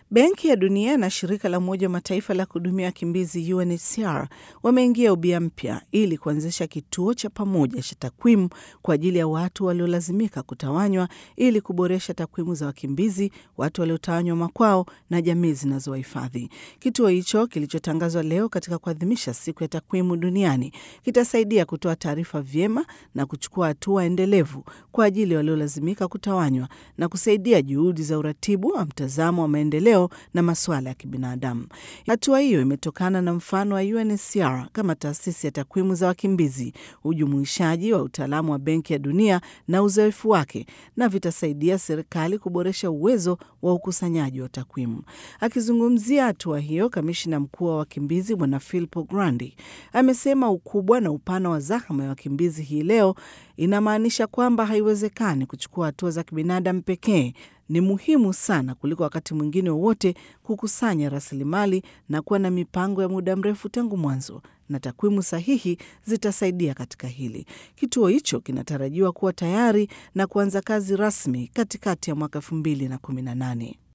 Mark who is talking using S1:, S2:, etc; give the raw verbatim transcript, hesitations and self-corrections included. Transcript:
S1: Benki ya Dunia na shirika la Umoja wa Mataifa la kuhudumia wakimbizi U N H C R wameingia ubia mpya ili kuanzisha kituo cha pamoja cha takwimu kwa ajili ya watu waliolazimika kutawanywa ili kuboresha takwimu za wakimbizi, watu waliotawanywa makwao na jamii zinazowahifadhi. Kituo hicho kilichotangazwa leo katika kuadhimisha siku ya takwimu duniani kitasaidia kutoa taarifa vyema na kuchukua hatua endelevu kwa ajili ya waliolazimika kutawanywa na kusaidia juhudi za uratibu wa mtazamo wa maendeleo na masuala ya kibinadamu. Hatua hiyo imetokana na mfano wa U N H C R kama taasisi ya takwimu za wakimbizi, ujumuishaji wa utaalamu wa Benki ya Dunia na uzoefu wake, na vitasaidia serikali kuboresha uwezo wa ukusanyaji wa takwimu. Akizungumzia hatua hiyo, kamishna mkuu wa wakimbizi Bwana Filippo Grandi amesema ukubwa na upana wa zahama ya wakimbizi hii leo inamaanisha kwamba haiwezekani kuchukua hatua za kibinadamu pekee. Ni muhimu sana kuliko wakati mwingine wowote kukusanya rasilimali na kuwa na mipango ya muda mrefu tangu mwanzo, na takwimu sahihi zitasaidia katika hili. Kituo hicho kinatarajiwa kuwa tayari na kuanza kazi rasmi katikati ya mwaka elfu mbili na kumi na nane.